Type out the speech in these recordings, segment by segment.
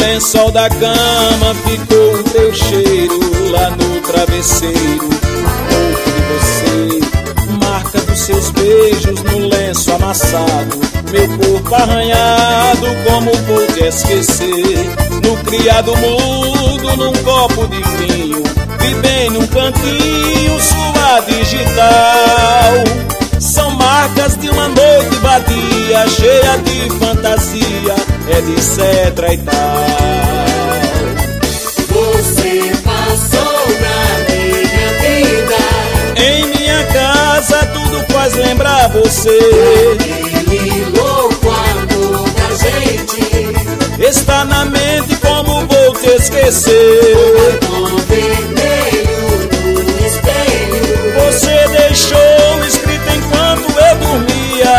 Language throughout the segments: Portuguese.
lençol da cama ficou o teu cheiro, lá no travesseiro, o corpo de você, marca dos seus beijos no lenço amassado, meu corpo arranhado, como vou te esquecer? No criado mudo, num copo de vinho, vi bem num cantinho sua digital. São marcas de uma noite vadia, cheia de fantasia, etc e tal. Você passou na minha vida, em minha casa tudo faz lembrar você. aquele louco amor da gente, Está na mente, como vou te esquecer? batom vermelho no espelho, Você deixou escrito enquanto eu dormia.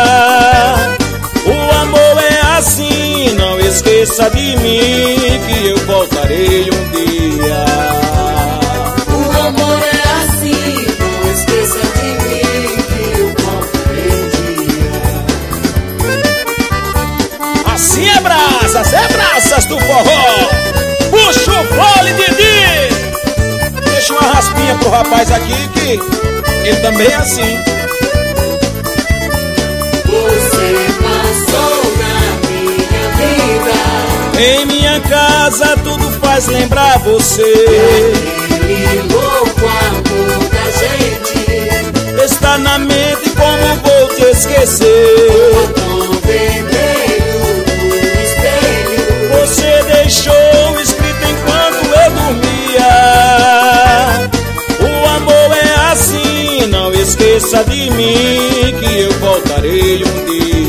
O amor é assim, não esqueça de mim, que eu voltarei um dia. o amor é assim, não esqueça de mim, que eu voltarei um dia. Assim é braças do forró. Puxa o fole, Didi. Deixa uma raspinha pro rapaz aqui, que ele também é assim. Você passou na minha vida, Em minha casa tudo faz lembrar você. aquele louco amor da gente, Está na mente, como vou te esquecer? batom vermelho no espelho, Você deixou escrito enquanto eu dormia. O amor é assim, não esqueça de mim, que eu voltarei um dia.